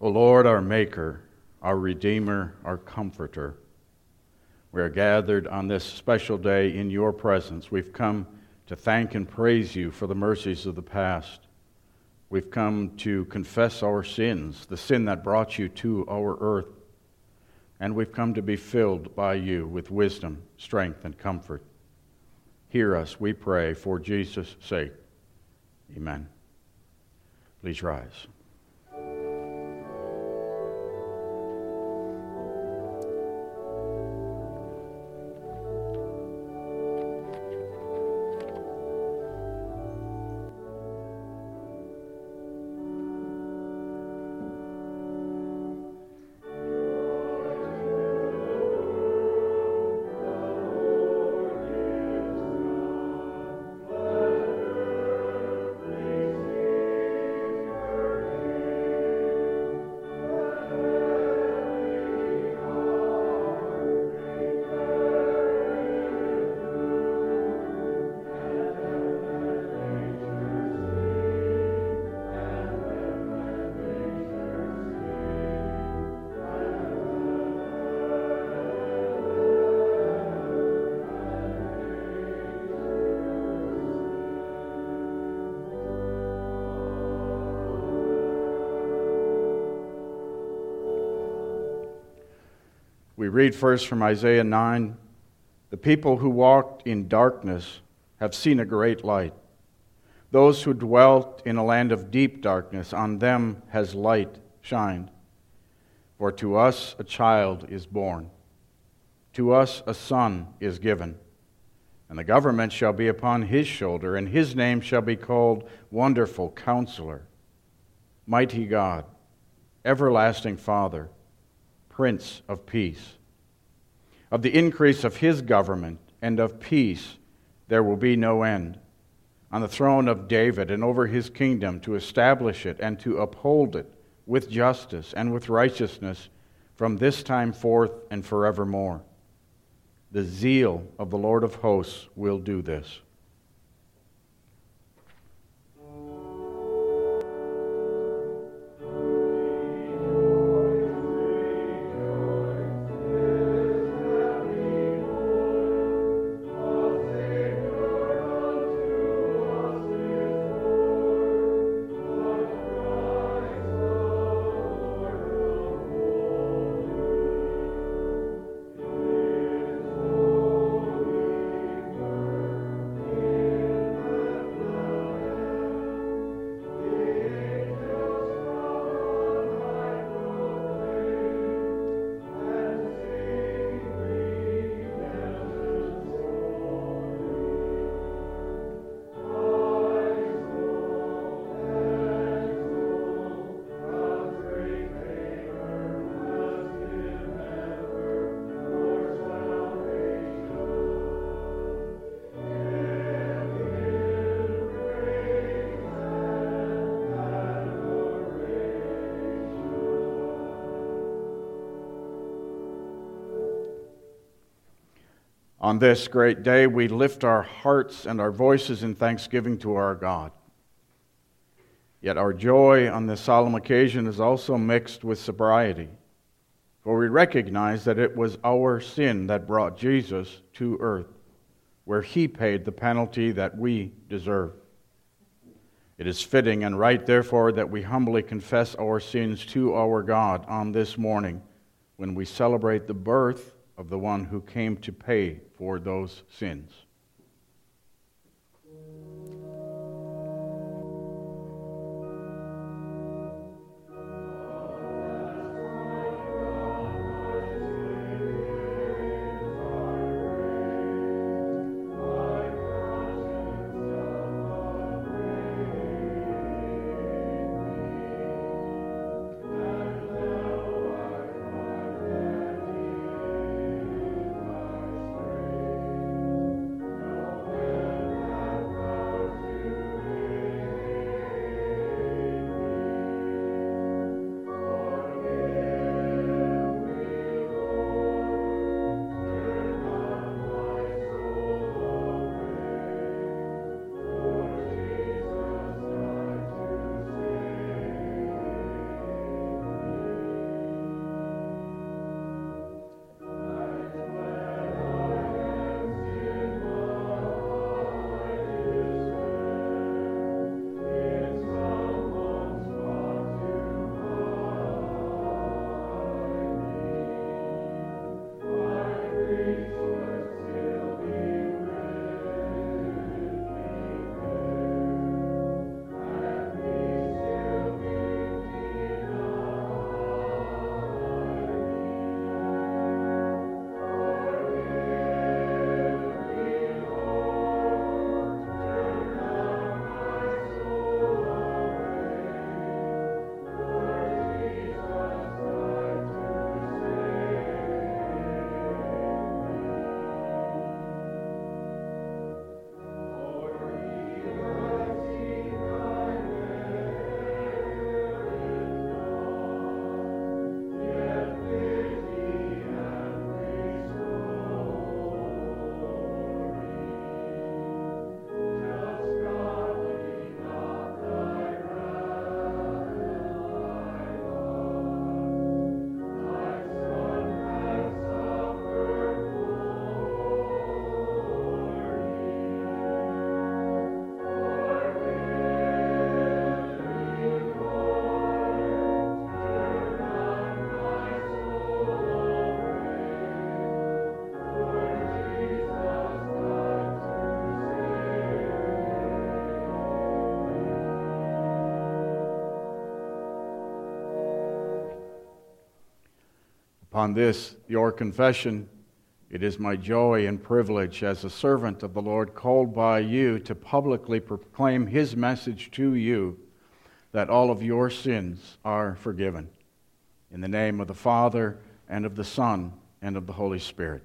O Lord, our Maker, our Redeemer, our Comforter, we are gathered on this special day in your presence. We've come to thank and praise you for the mercies of the past. We've come to confess our sins, the sin that brought you to our earth. And we've come to be filled by you with wisdom, strength, and comfort. Hear us, we pray, for Jesus' sake. Amen. Please rise. We read first from Isaiah 9. The people who walked in darkness have seen a great light. Those who dwelt in a land of deep darkness, on them has light shined. For to us a child is born, to us a son is given, and the government shall be upon his shoulder, and his name shall be called Wonderful Counselor, Mighty God, Everlasting Father, Prince of Peace. Of the increase of his government and of peace there will be no end, on the throne of David and over his kingdom, to establish it and to uphold it with justice and with righteousness from this time forth and forevermore. The zeal of the Lord of hosts will do this. On this great day, we lift our hearts and our voices in thanksgiving to our God. Yet our joy on this solemn occasion is also mixed with sobriety, for we recognize that it was our sin that brought Jesus to earth, where he paid the penalty that we deserve. It is fitting and right, therefore, that we humbly confess our sins to our God on this morning when we celebrate the birth of the one who came to pay for those sins. Upon this, your confession, it is my joy and privilege as a servant of the Lord called by you to publicly proclaim his message to you that all of your sins are forgiven. In the name of the Father, and of the Son, and of the Holy Spirit.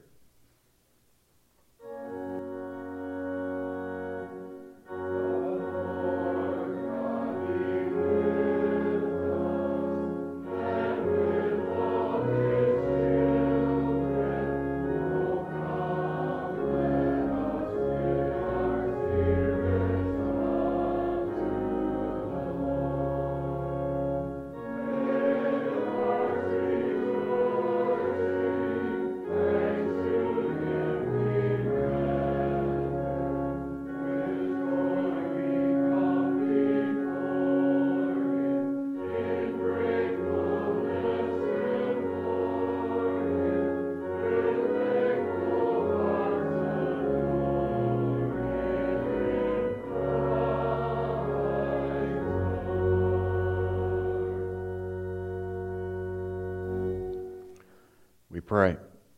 We pray.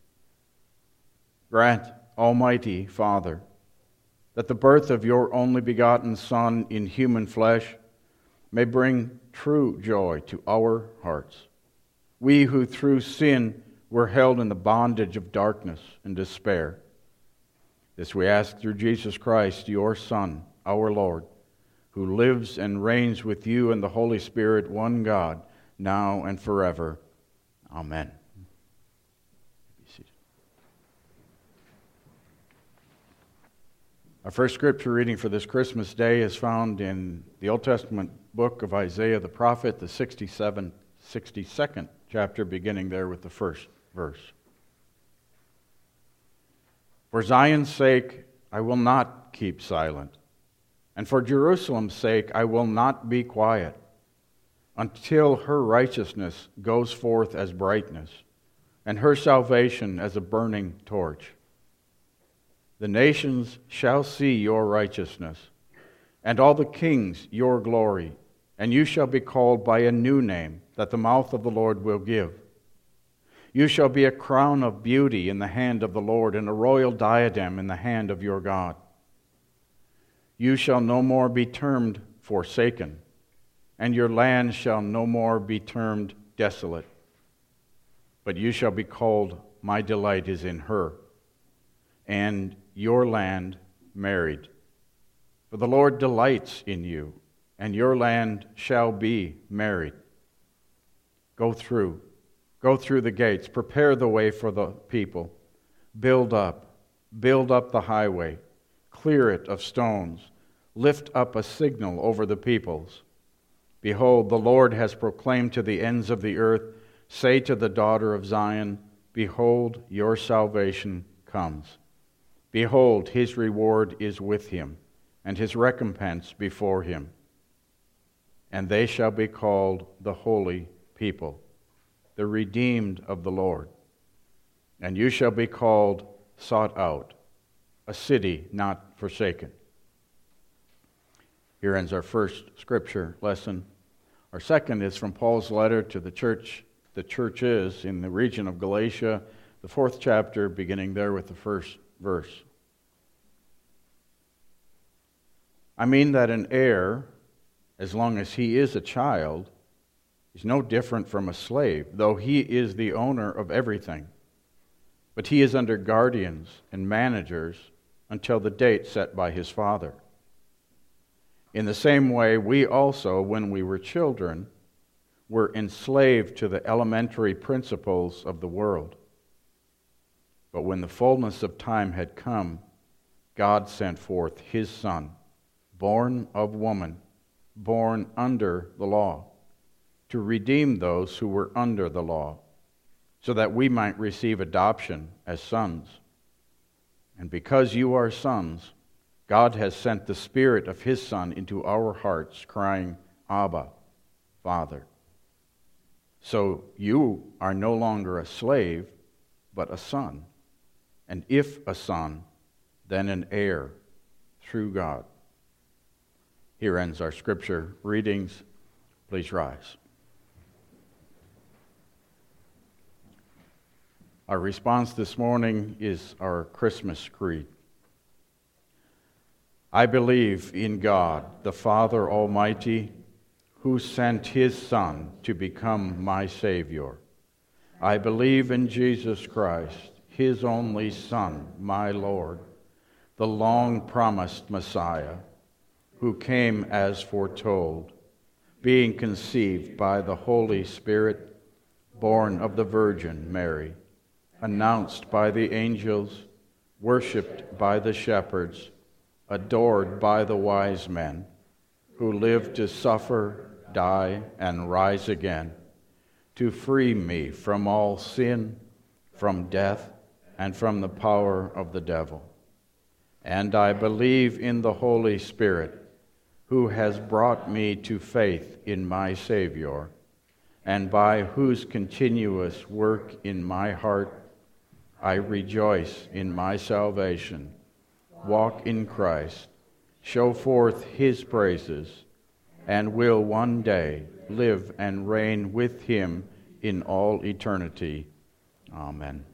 Grant, Almighty Father, that the birth of your only begotten Son in human flesh may bring true joy to our hearts. We who through sin were held in the bondage of darkness and despair. This we ask through Jesus Christ, your Son, our Lord, who lives and reigns with you and the Holy Spirit, one God, now and forever. Amen. Our first scripture reading for this Christmas day is found in the Old Testament book of Isaiah the prophet, the 62nd chapter, beginning there with the first verse. For Zion's sake I will not keep silent, and for Jerusalem's sake I will not be quiet, until her righteousness goes forth as brightness, and her salvation as a burning torch. The nations shall see your righteousness, and all the kings your glory, and you shall be called by a new name that the mouth of the Lord will give. You shall be a crown of beauty in the hand of the Lord, and a royal diadem in the hand of your God. You shall no more be termed forsaken, and your land shall no more be termed desolate. But you shall be called, my delight is in her, and your land married. For the Lord delights in you, and your land shall be married. Go through the gates, prepare the way for the people. Build up the highway, clear it of stones, lift up a signal over the peoples. Behold, the Lord has proclaimed to the ends of the earth, say to the daughter of Zion, behold, your salvation comes. Behold, his reward is with him, and his recompense before him. And they shall be called the holy people, the redeemed of the Lord. And you shall be called sought out, a city not forsaken. Here ends our first scripture lesson. Our second is from Paul's letter to the churches in the region of Galatia, the 4th chapter, beginning there with the first verse. I mean that an heir, as long as he is a child, is no different from a slave, though he is the owner of everything. But he is under guardians and managers until the date set by his father. In the same way, we also, when we were children, were enslaved to the elementary principles of the world. But when the fullness of time had come, God sent forth his Son, born of woman, born under the law, to redeem those who were under the law, so that we might receive adoption as sons. And because you are sons, God has sent the Spirit of his Son into our hearts, crying, Abba, Father. So you are no longer a slave, but a son. And if a son, then an heir through God. Here ends our scripture readings. Please rise. Our response this morning is our Christmas creed. I believe in God, the Father Almighty, who sent his Son to become my Savior. I believe in Jesus Christ, his only Son, my Lord, the long-promised Messiah, who came as foretold, being conceived by the Holy Spirit, born of the Virgin Mary, announced by the angels, worshipped by the shepherds, adored by the wise men, who lived to suffer, die, and rise again, to free me from all sin, from death, and from the power of the devil. And I believe in the Holy Spirit, who has brought me to faith in my Savior, and by whose continuous work in my heart I rejoice in my salvation, walk in Christ, show forth his praises, and will one day live and reign with him in all eternity. Amen.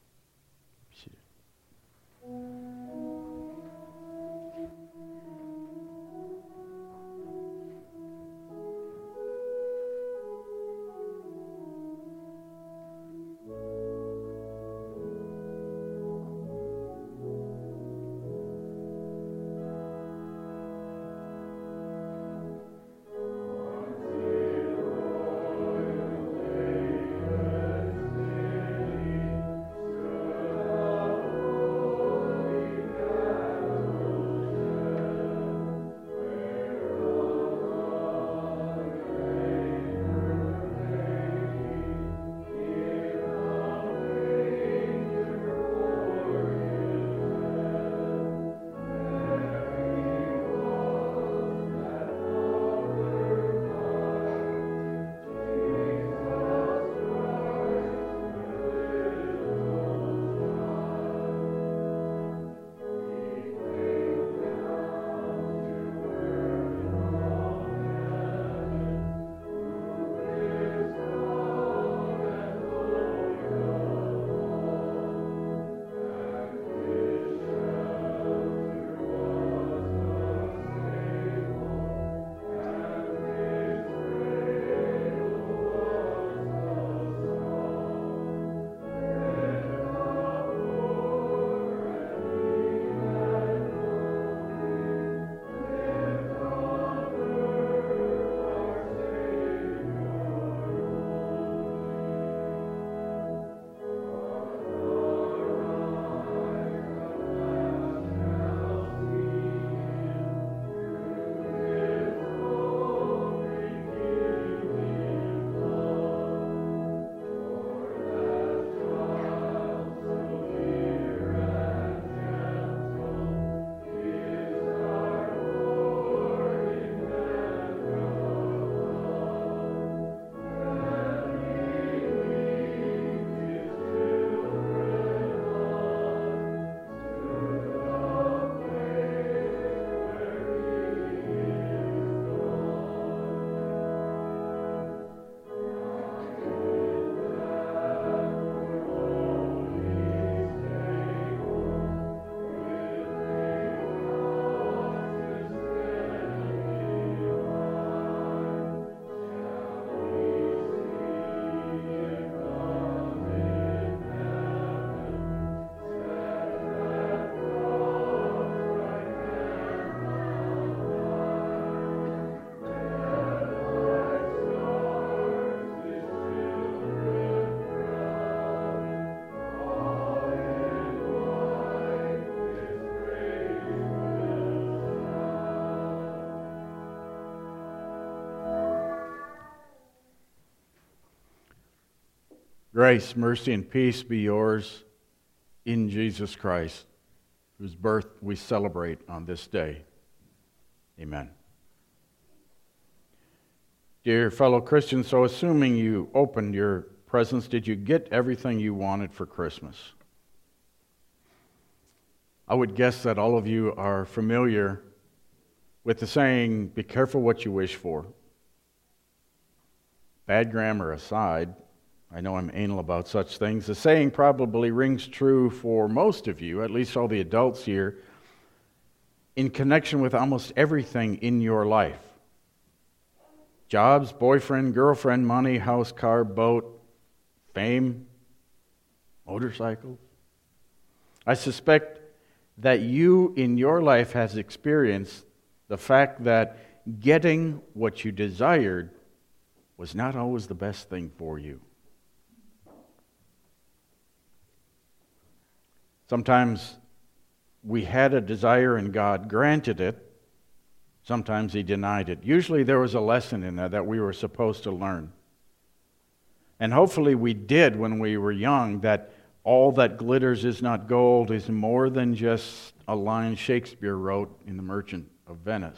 Grace, mercy, and peace be yours in Jesus Christ, whose birth we celebrate on this day. Amen. Dear fellow Christians, so assuming you opened your presents, did you get everything you wanted for Christmas? I would guess that all of you are familiar with the saying, be careful what you wish for. Bad grammar aside, I know I'm anal about such things. The saying probably rings true for most of you, at least all the adults here, in connection with almost everything in your life. Jobs, boyfriend, girlfriend, money, house, car, boat, fame, motorcycles. I suspect that you in your life has experienced the fact that getting what you desired was not always the best thing for you. Sometimes we had a desire and God granted it. Sometimes He denied it. Usually there was a lesson in there that we were supposed to learn. And hopefully we did when we were young, that all that glitters is not gold is more than just a line Shakespeare wrote in The Merchant of Venice.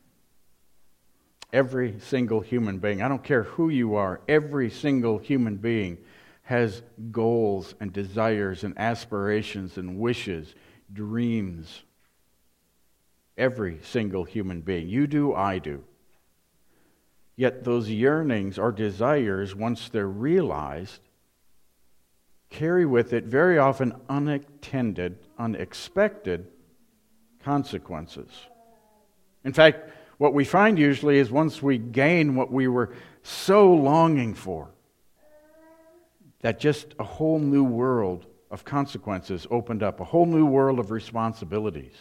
Every single human being, I don't care who you are, every single human being has goals and desires and aspirations and wishes, dreams. Every single human being. You do, I do. Yet those yearnings or desires, once they're realized, carry with it very often unattended, unexpected consequences. In fact, what we find usually is once we gain what we were so longing for, that just a whole new world of consequences opened up, a whole new world of responsibilities.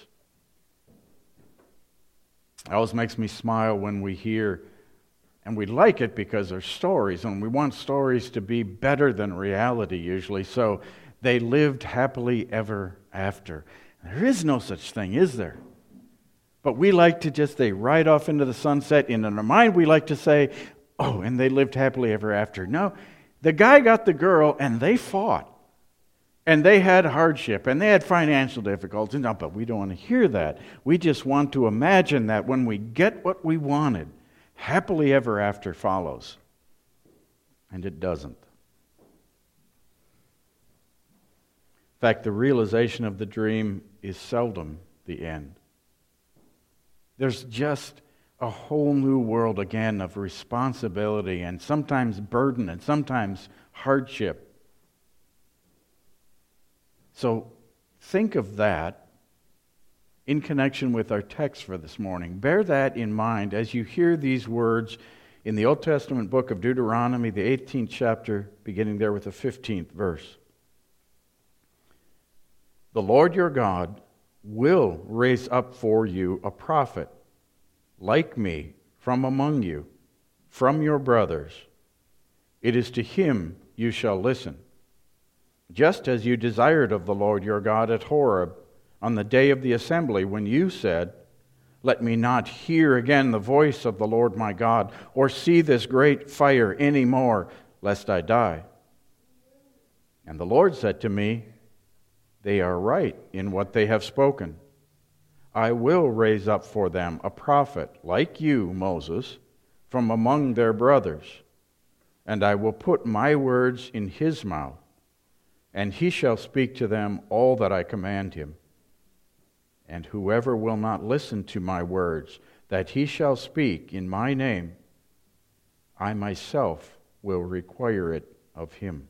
It always makes me smile when we hear, and we like it because they're stories, and we want stories to be better than reality usually, so they lived happily ever after. There is no such thing, is there? But we like to just say right off into the sunset, and in our mind we like to say, oh, and they lived happily ever after. No, the guy got the girl, and they fought. And they had hardship, and they had financial difficulties. No, but we don't want to hear that. We just want to imagine that when we get what we wanted, happily ever after follows. And it doesn't. In fact, the realization of the dream is seldom the end. There's just a whole new world again of responsibility and sometimes burden and sometimes hardship. So think of that in connection with our text for this morning. Bear that in mind as you hear these words in the Old Testament book of Deuteronomy, the 18th chapter, beginning there with the 15th verse. The Lord your God will raise up for you a prophet like me from among you, from your brothers. It is to him you shall listen. Just as you desired of the Lord your God at Horeb on the day of the assembly, when you said, let me not hear again the voice of the Lord my God, or see this great fire any more, lest I die. And the Lord said to me, they are right in what they have spoken. I will raise up for them a prophet like you, Moses, from among their brothers, and I will put my words in his mouth, and he shall speak to them all that I command him. And whoever will not listen to my words that he shall speak in my name, I myself will require it of him.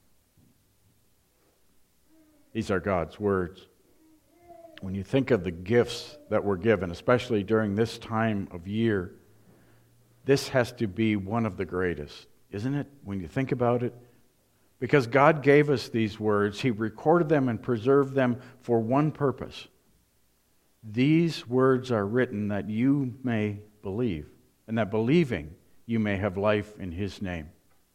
These are God's words. When you think of the gifts that were given, especially during this time of year, this has to be one of the greatest, isn't it? When you think about it, because God gave us these words, He recorded them and preserved them for one purpose. These words are written that you may believe, and that believing you may have life in His name.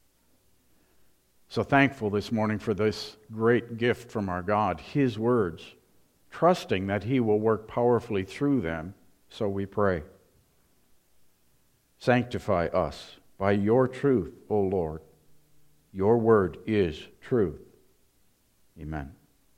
So thankful this morning for this great gift from our God, His words, trusting that He will work powerfully through them, so we pray. Sanctify us by your truth, O Lord. Your word is truth. Amen.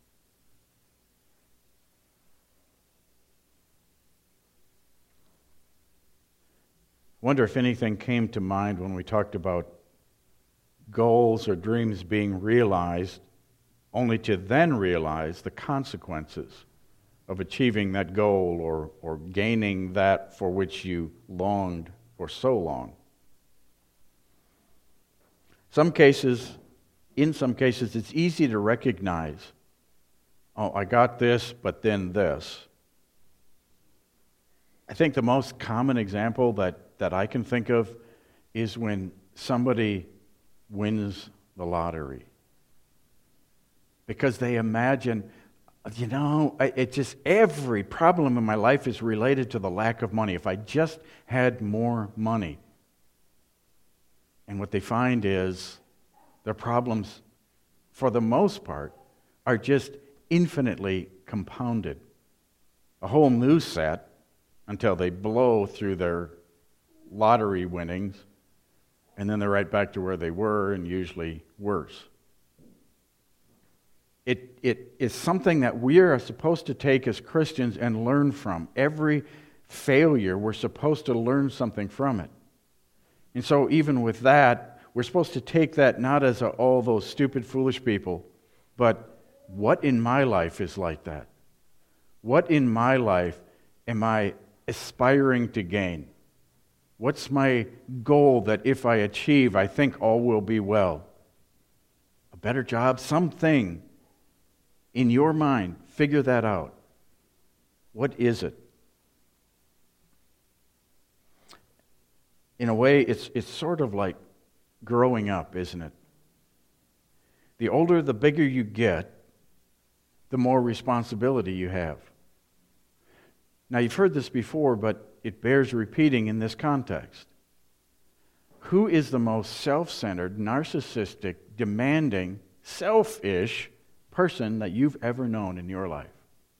I wonder if anything came to mind when we talked about goals or dreams being realized, only to then realize the consequences of achieving that goal or gaining that for which you longed for so long. Some cases, in some cases, it's easy to recognize, oh, I got this, but then this. I think the most common example that I can think of is when somebody wins the lottery. Because they imagine, it just every problem in my life is related to the lack of money. If I just had more money. And what they find is their problems, for the most part, are just infinitely compounded. A whole new set until they blow through their lottery winnings, and then they're right back to where they were, and usually worse. It is something that we are supposed to take as Christians and learn from. Every failure, we're supposed to learn something from it. And so even with that, we're supposed to take that not as all those stupid, foolish people, but what in my life is like that? What in my life am I aspiring to gain? What's my goal that if I achieve, I think all will be well? A better job? Something in your mind. Figure that out. What is it? In a way, it's sort of like growing up, isn't it? The older, the bigger you get, the more responsibility you have. Now, you've heard this before, but it bears repeating in this context. Who is the most self-centered, narcissistic, demanding, selfish person that you've ever known in your life?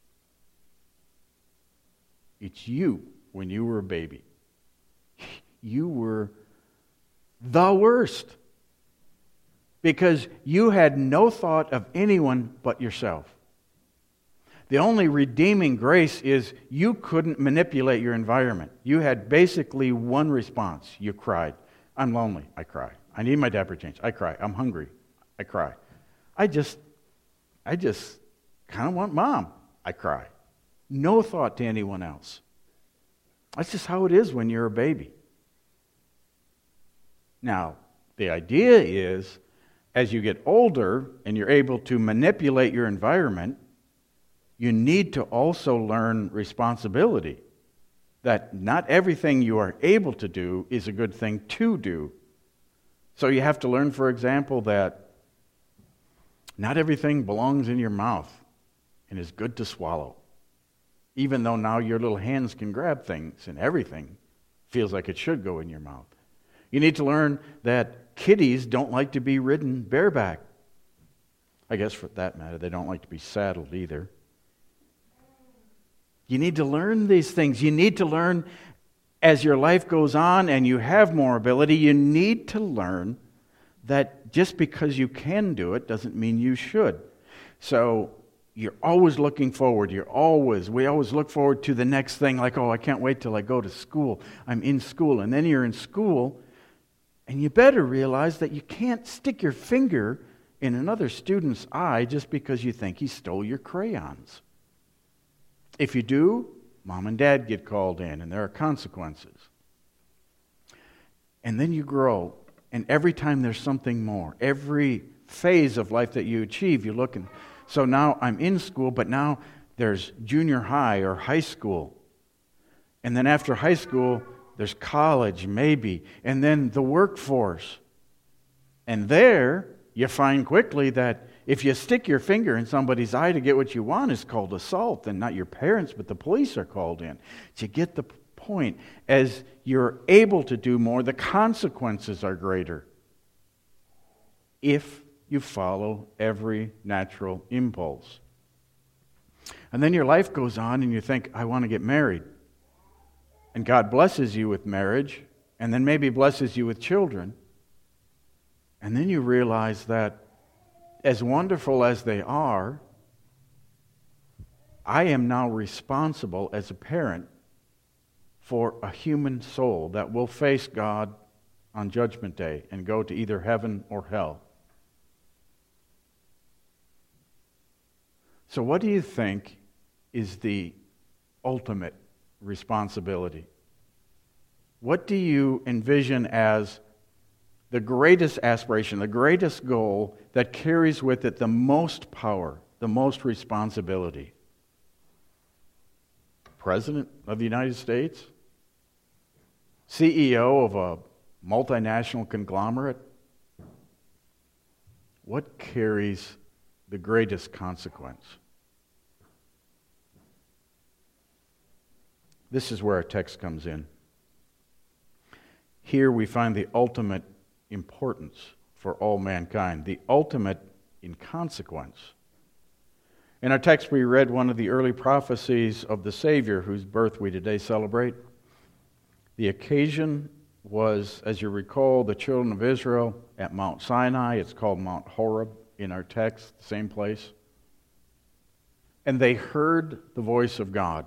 It's you when you were a baby. You were the worst because you had no thought of anyone but yourself. The only redeeming grace is you couldn't manipulate your environment. You had basically one response. You cried. I'm lonely. I cry. I need my diaper changed. I cry. I'm hungry. I cry. I just kind of want mom. I cry. No thought to anyone else. That's just how it is when you're a baby. Now, the idea is, as you get older and you're able to manipulate your environment, you need to also learn responsibility. That not everything you are able to do is a good thing to do. So you have to learn, for example, that not everything belongs in your mouth and is good to swallow. Even though now your little hands can grab things and everything feels like it should go in your mouth. You need to learn that kitties don't like to be ridden bareback. I guess for that matter, they don't like to be saddled either. You need to learn these things. You need to learn as your life goes on and you have more ability, you need to learn that just because you can do it doesn't mean you should. So you're always looking forward. We always look forward to the next thing, like, oh, I can't wait till I go to school. I'm in school. And then you're in school, and you better realize that you can't stick your finger in another student's eye just because you think he stole your crayons. If you do, mom and dad get called in, and there are consequences. And then you grow, and every time there's something more, every phase of life that you achieve, you're looking. So now I'm in school, but now there's junior high or high school. And then after high school, there's college, maybe, and then the workforce. And there, you find quickly that if you stick your finger in somebody's eye to get what you want, it's called assault, and not your parents, but the police are called in. To get the point, as you're able to do more, the consequences are greater if you follow every natural impulse. And then your life goes on and you think, I want to get married. And God blesses you with marriage, and then maybe blesses you with children. And then you realize that as wonderful as they are, I am now responsible as a parent for a human soul that will face God on Judgment Day and go to either heaven or hell. So what do you think is the ultimate responsibility? What do you envision as the greatest aspiration, the greatest goal that carries with it the most power, the most responsibility. President of the United States? CEO of a multinational conglomerate? What carries the greatest consequence? This is where our text comes in. Here we find the ultimate importance for all mankind, the ultimate in consequence. In our text, we read one of the early prophecies of the Savior, whose birth we today celebrate. The occasion was, as you recall, the children of Israel at Mount Sinai. It's called Mount Horeb in our text, the same place. And they heard the voice of God.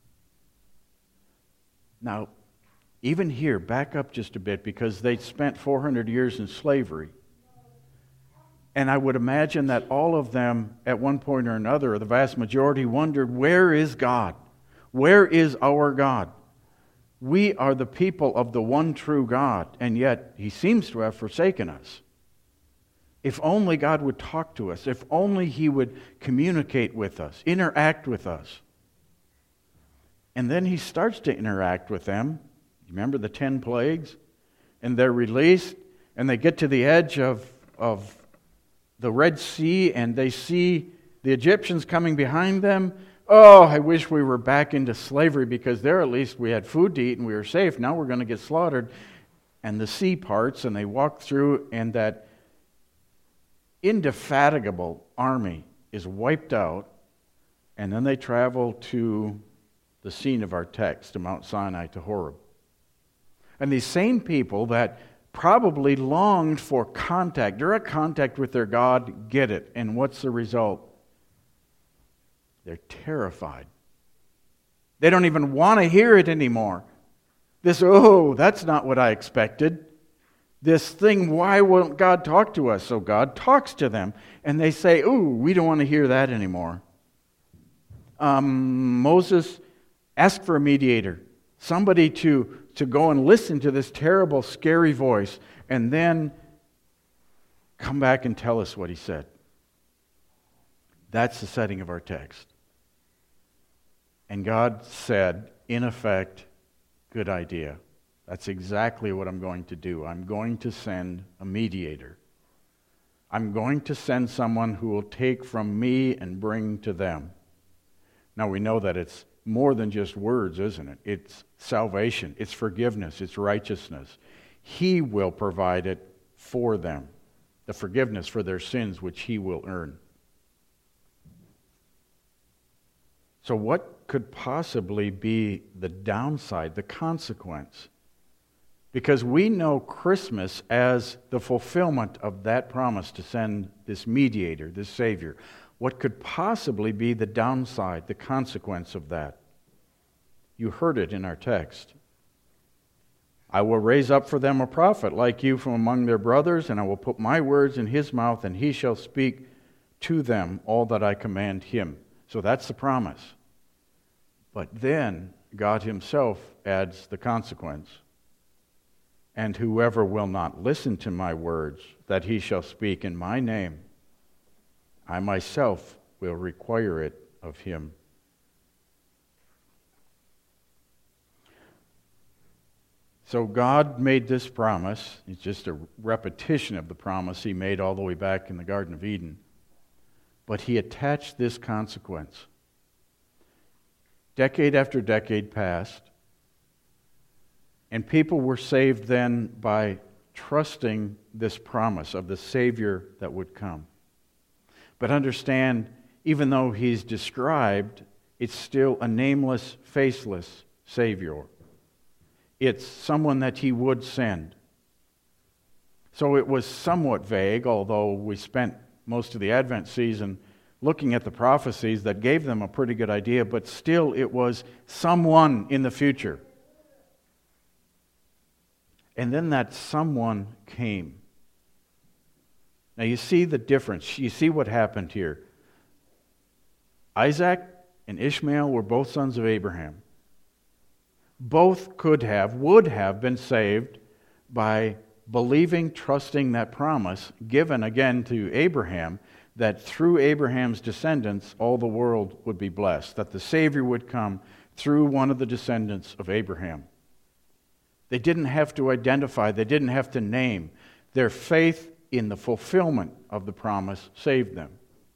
Now, even here, back up just a bit, because they spent 400 years in slavery. And I would imagine that all of them, at one point or another, or the vast majority, wondered, where is God? Where is our God? We are the people of the one true God, and yet He seems to have forsaken us. If only God would talk to us, if only He would communicate with us, interact with us. And then He starts to interact with them. Remember the 10 plagues? And they're released, and they get to the edge of the Red Sea, and they see the Egyptians coming behind them. Oh, I wish we were back into slavery, because there at least we had food to eat and we were safe. Now we're going to get slaughtered. And the sea parts, and they walk through, and that indefatigable army is wiped out. And then they travel to the scene of our text, to Mount Sinai, to Horeb. And these same people that probably longed for contact, direct contact with their God, get it. And what's the result? They're terrified. They don't even want to hear it anymore. That's not what I expected. This thing, why won't God talk to us? So God talks to them, and they say, we don't want to hear that anymore. Moses asked for a mediator, somebody to go and listen to this terrible, scary voice, and then come back and tell us what he said. That's the setting of our text. And God said, in effect, good idea. That's exactly what I'm going to do. I'm going to send a mediator. I'm going to send someone who will take from me and bring to them. Now we know that it's more than just words, isn't it? It's salvation, it's forgiveness, it's righteousness. He will provide it for them, the forgiveness for their sins which He will earn. So what could possibly be the downside, the consequence? Because we know Christmas as the fulfillment of that promise to send this mediator, this Savior. What could possibly be the downside, the consequence of that? You heard it in our text. I will raise up for them a prophet like you from among their brothers, and I will put my words in his mouth, and he shall speak to them all that I command him. So that's the promise. But then God Himself adds the consequence. And whoever will not listen to my words that he shall speak in my name, I myself will require it of him. So God made this promise. It's just a repetition of the promise He made all the way back in the Garden of Eden. But He attached this consequence. Decade after decade passed, and people were saved then by trusting this promise of the Savior that would come. But understand, even though He's described, it's still a nameless, faceless Savior. It's someone that He would send. So it was somewhat vague, although we spent most of the Advent season looking at the prophecies that gave them a pretty good idea, but still it was someone in the future. And then that someone came. Now you see the difference. You see what happened here. Isaac and Ishmael were both sons of Abraham. Both would have been saved by believing, trusting that promise given again to Abraham, that through Abraham's descendants all the world would be blessed, that the Savior would come through one of the descendants of Abraham. They didn't have to identify, they didn't have to name. Their faith in the fulfillment of the promise saved them.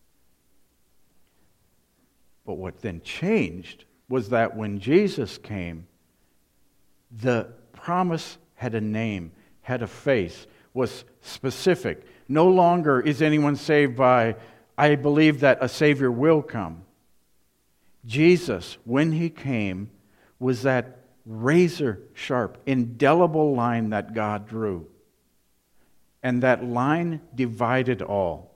But what then changed was that when Jesus came, the promise had a name, had a face, was specific. No longer is anyone saved by, I believe that a Savior will come. Jesus, when He came, was that razor-sharp, indelible line that God drew. And that line divided all.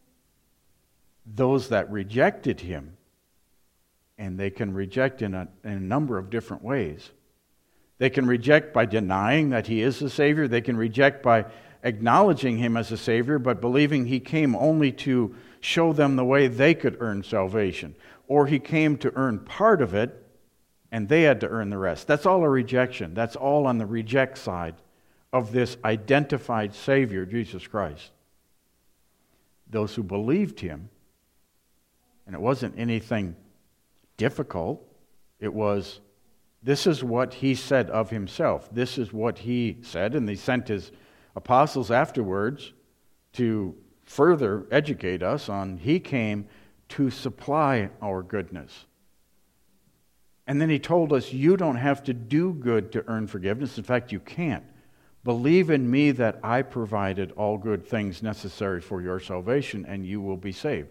Those that rejected Him, and they can reject in a number of different ways. They can reject by denying that He is the Savior. They can reject by acknowledging Him as a Savior, but believing He came only to show them the way they could earn salvation. Or He came to earn part of it, and they had to earn the rest. That's all a rejection. That's all on the reject side of this identified Savior, Jesus Christ. Those who believed Him, and it wasn't anything difficult, it was, this is what He said of Himself. This is what He said, and He sent His apostles afterwards to further educate us on He came to supply our goodness. And then He told us, you don't have to do good to earn forgiveness. In fact, you can't. Believe in me that I provided all good things necessary for your salvation, and you will be saved.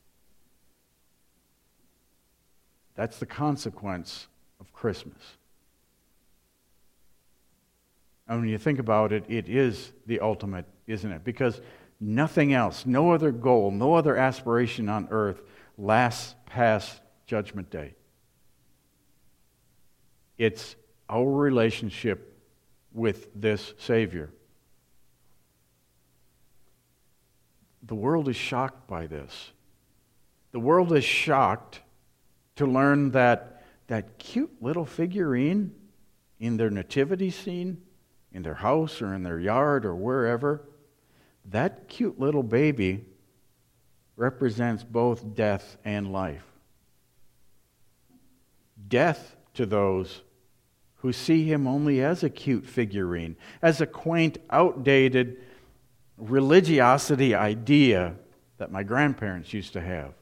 That's the consequence of Christmas. And when you think about it, it is the ultimate, isn't it? Because nothing else, no other goal, no other aspiration on earth lasts past Judgment Day. It's our relationship with this Savior. The world is shocked by this. The world is shocked to learn that that cute little figurine in their nativity scene, in their house or in their yard or wherever, that cute little baby represents both death and life. Death to those who see Him only as a cute figurine, as a quaint, outdated religiosity idea that my grandparents used to have.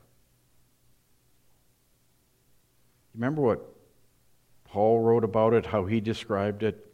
Remember what Paul wrote about it, how he described it?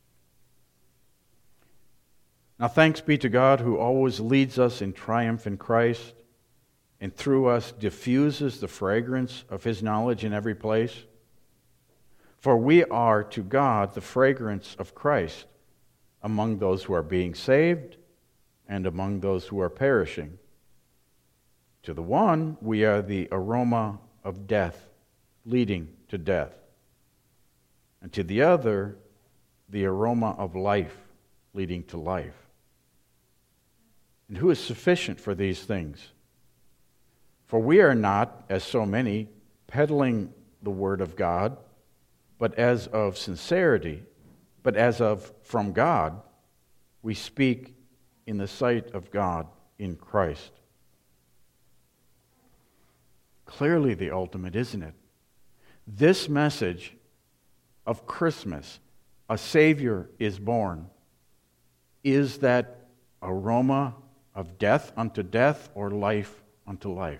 Now thanks be to God who always leads us in triumph in Christ and through us diffuses the fragrance of His knowledge in every place. For we are to God the fragrance of Christ among those who are being saved and among those who are perishing. To the one, we are the aroma of death, leading to death. And to the other, the aroma of life, leading to life. And who is sufficient for these things? For we are not, as so many, peddling the word of God, but as of sincerity, but as of from God, we speak in the sight of God in Christ. Clearly the ultimate, isn't it? This message of Christmas, a Savior is born, is that aroma of death unto death or life unto life.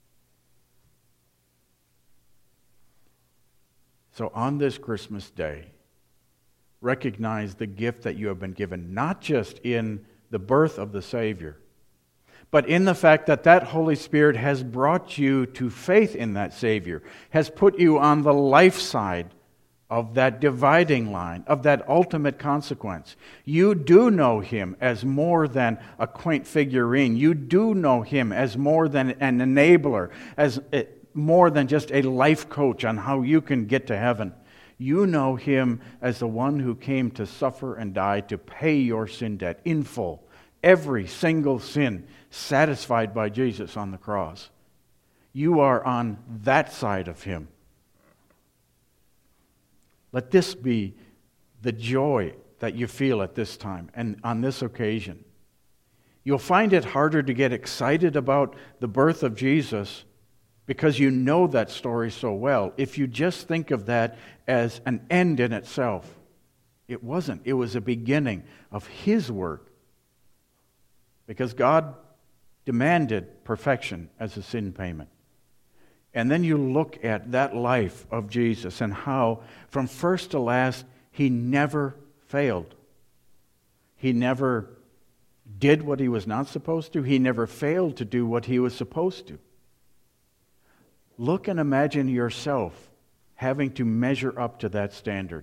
So on this Christmas day, recognize the gift that you have been given, not just in the birth of the Savior, but in the fact that that Holy Spirit has brought you to faith in that Savior, has put you on the life side of that dividing line, of that ultimate consequence. You do know Him as more than a quaint figurine. You do know Him as more than an enabler, as more than just a life coach on how you can get to heaven. You know Him as the one who came to suffer and die to pay your sin debt in full. Every single sin satisfied by Jesus on the cross. You are on that side of Him. Let this be the joy that you feel at this time and on this occasion. You'll find it harder to get excited about the birth of Jesus because you know that story so well. If you just think of that as an end in itself, it wasn't. It was a beginning of His work. Because God demanded perfection as a sin payment. And then you look at that life of Jesus and how, from first to last, He never failed. He never did what He was not supposed to. He never failed to do what He was supposed to. Look and imagine yourself having to measure up to that standard.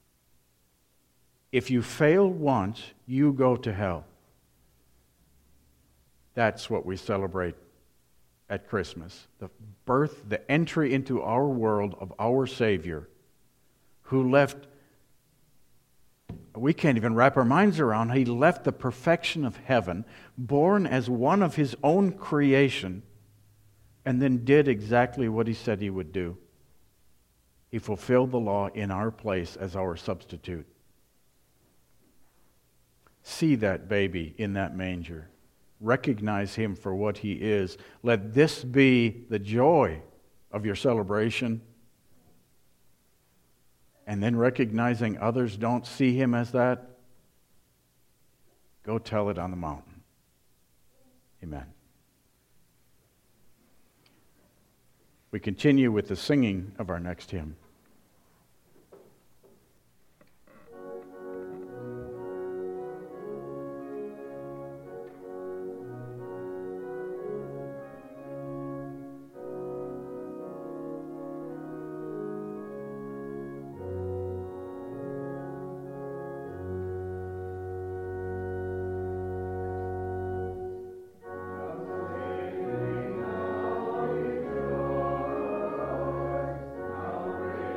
If you fail once, you go to hell. That's what we celebrate at Christmas. The birth, the entry into our world of our Savior, who left, we can't even wrap our minds around, He left the perfection of heaven, born as one of His own creation, and then did exactly what He said He would do. He fulfilled the law in our place as our substitute. See that baby in that manger. Recognize Him for what He is. Let this be the joy of your celebration. And then recognizing others don't see Him as that, go tell it on the mountain. Amen. We continue with the singing of our next hymn. Now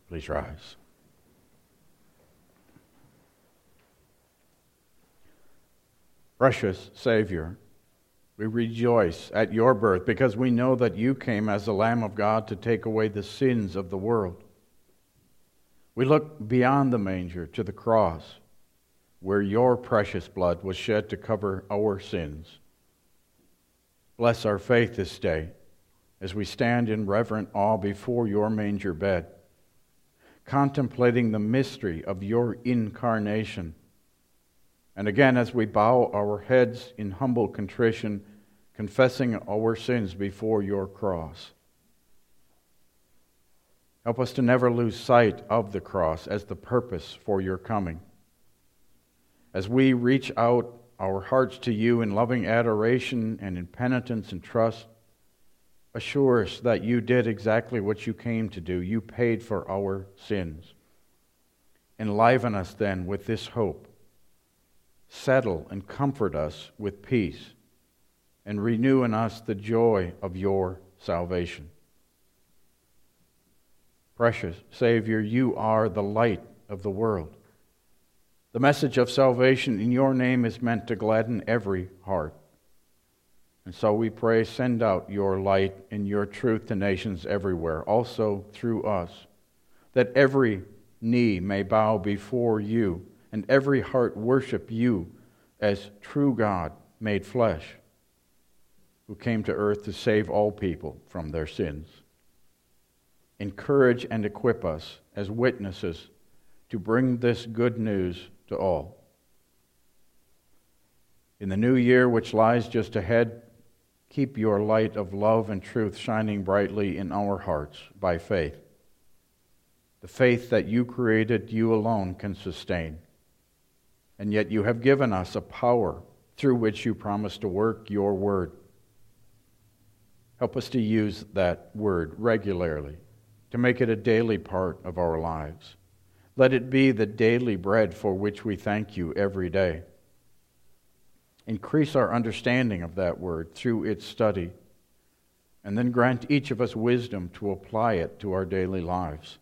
Please rise. Precious Savior, we rejoice at your birth because we know that you came as the Lamb of God to take away the sins of the world. We look beyond the manger to the cross, where your precious blood was shed to cover our sins. Bless our faith this day as we stand in reverent awe before your manger bed, contemplating the mystery of your incarnation. And again, as we bow our heads in humble contrition, confessing our sins before your cross. Help us to never lose sight of the cross as the purpose for your coming. As we reach out our hearts to you in loving adoration and in penitence and trust, assure us that you did exactly what you came to do. You paid for our sins. Enliven us then with this hope. Settle and comfort us with peace, and renew in us the joy of your salvation. Precious Savior, you are the light of the world. The message of salvation in your name is meant to gladden every heart. And so we pray, send out your light and your truth to nations everywhere, also through us, that every knee may bow before you and every heart worship you as true God made flesh, who came to earth to save all people from their sins. Encourage and equip us as witnesses to bring this good news to all. In the new year which lies just ahead, keep your light of love and truth shining brightly in our hearts by faith. The faith that you created, you alone can sustain. And yet you have given us a power through which you promise to work your word. Help us to use that word regularly, to make it a daily part of our lives. Let it be the daily bread for which we thank you every day. Increase our understanding of that word through its study, and then grant each of us wisdom to apply it to our daily lives.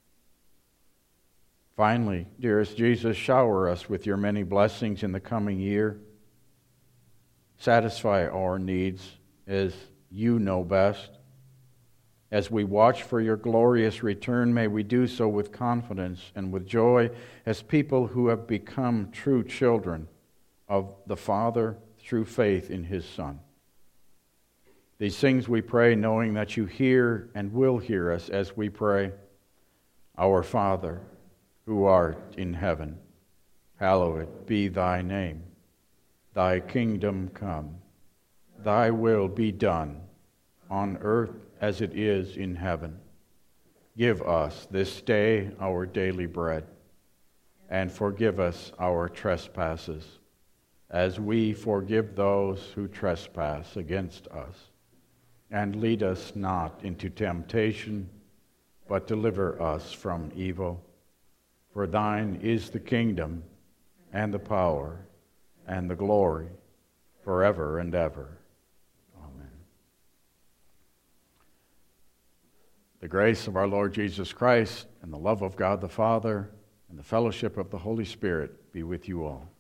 Finally, dearest Jesus, shower us with your many blessings in the coming year. Satisfy our needs as you know best. As we watch for your glorious return, may we do so with confidence and with joy as people who have become true children of the Father through faith in his Son. These things we pray knowing that you hear and will hear us as we pray, Our Father, who art in heaven, hallowed be thy name. Thy kingdom come, thy will be done, on earth as it is in heaven. Give us this day our daily bread, and forgive us our trespasses, as we forgive those who trespass against us. And lead us not into temptation, but deliver us from evil. For thine is the kingdom, and the power, and the glory, forever and ever. Amen. The grace of our Lord Jesus Christ, and the love of God the Father, and the fellowship of the Holy Spirit be with you all.